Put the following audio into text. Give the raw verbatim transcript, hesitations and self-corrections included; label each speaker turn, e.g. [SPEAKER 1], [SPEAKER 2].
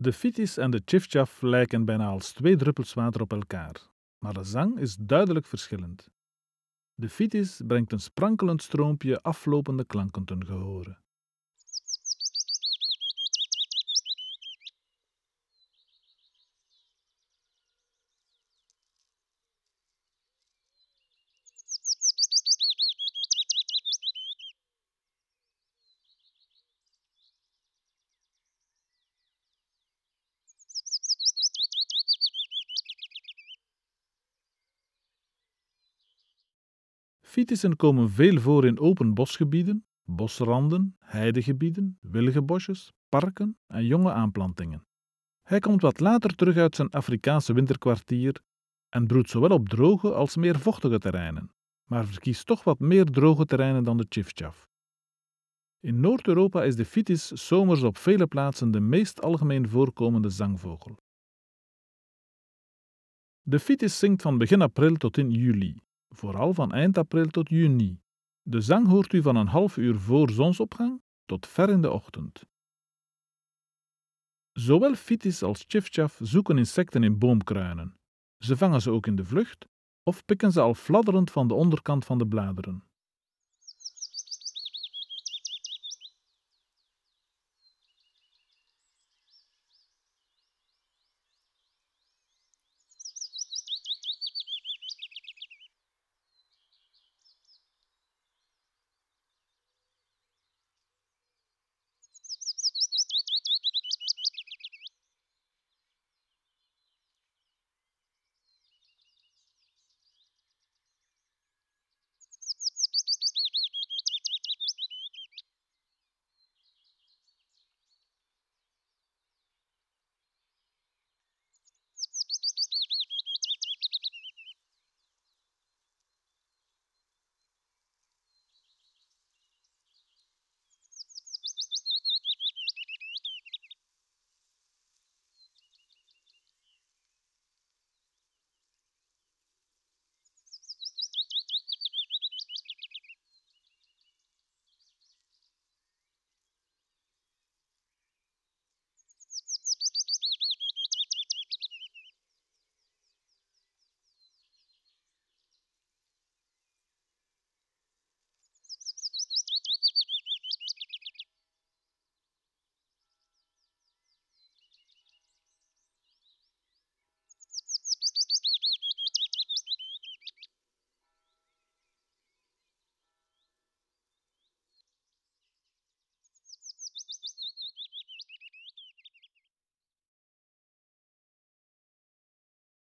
[SPEAKER 1] De fitis en de tjifjaf lijken bijna als twee druppels water op elkaar, maar de zang is duidelijk verschillend. De fitis brengt een sprankelend stroompje aflopende klanken ten gehore. Fitissen komen veel voor in open bosgebieden, bosranden, heidegebieden, wilgenbosjes, parken en jonge aanplantingen. Hij komt wat later terug uit zijn Afrikaanse winterkwartier en broedt zowel op droge als meer vochtige terreinen, maar verkiest toch wat meer droge terreinen dan de tjifjaf. In Noord-Europa is de fitis 's zomers op vele plaatsen de meest algemeen voorkomende zangvogel. De fitis zingt van begin april tot in juli, vooral van eind april tot juni. De zang hoort u van een half uur voor zonsopgang tot ver in de ochtend. Zowel fitis als tjifjaf zoeken insecten in boomkruinen. Ze vangen ze ook in de vlucht of pikken ze al fladderend van de onderkant van de bladeren.